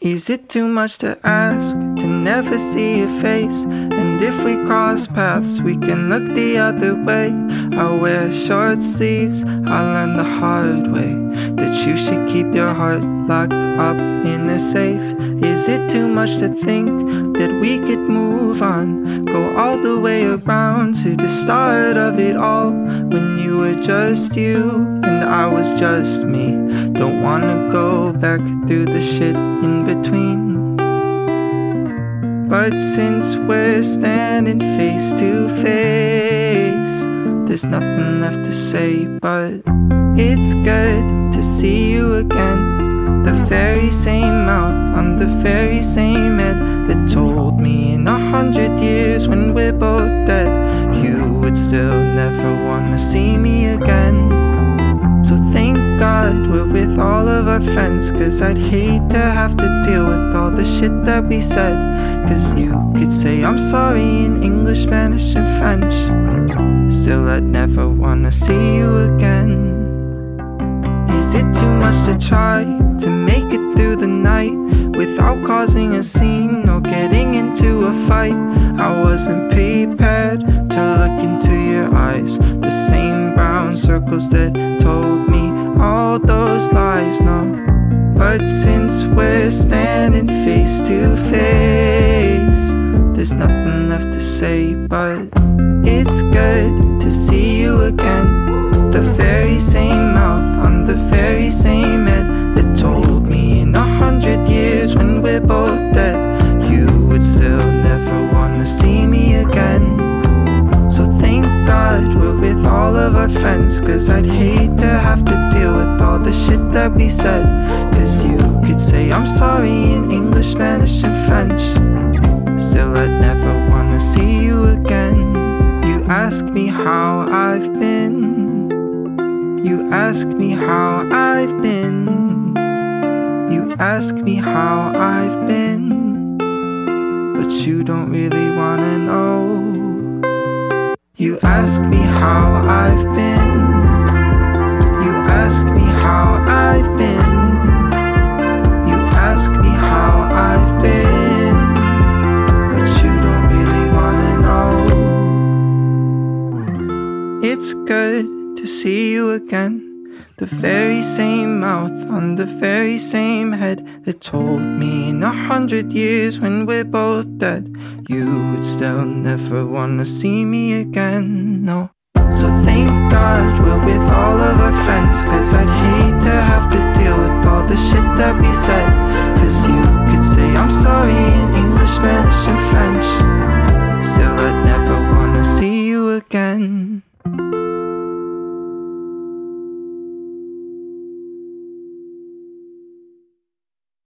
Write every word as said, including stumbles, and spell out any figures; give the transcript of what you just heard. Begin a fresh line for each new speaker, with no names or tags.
Is it too much to ask to never see your face? And if we cross paths, we can look the other way. I'll wear short sleeves, I learned the hard way that you should keep your heart locked up in a safe. Is it too much to think that we could move on? Go all the way around to the start of it all, when you were just you and I was just me. Don't wanna go back through the shit in between. But since we're standing face to face, there's nothing left to say, but it's good to see you again. The very same mouth on the very same head that told me in a hundred years when we're both dead, you would still never wanna see me again. So thank God we're with all of our friends, cause I'd hate to have to deal with all the shit that we said. Cause you could say I'm sorry in English, Spanish and French, still I'd never wanna see you again. Is it too much to try to make it through the night without causing a scene or getting into a fight? I wasn't prepared to look into your eyes, the same brown circles that told me all those lies, no. But since we're standing face to face, there's nothing left to say, but it's good to see you again. The very same mouth on the very same head that told me in a hundred years when we're both dead, you would still never wanna see me again. So thank God we're with all of our friends, cause I'd hate to have to deal with all the shit that we said. Cause you could say I'm sorry in English, Spanish and French, still I'd never wanna see you again. You ask me how I've been, you ask me how I've been, you ask me how I've been, but you don't really wanna know. You ask me how I've been, you ask me how I've been, you ask me how I've been, but you don't really wanna know. It's good to see you again. The very same mouth on the very same head that told me in a hundred years when we're both dead, you would still never wanna see me again, no. So thank God we're with all of our friends, cause I'd hate to have to deal with all the shit that we said. Cause you could say I'm sorry in English, Spanish and French, still I'd never wanna see you again.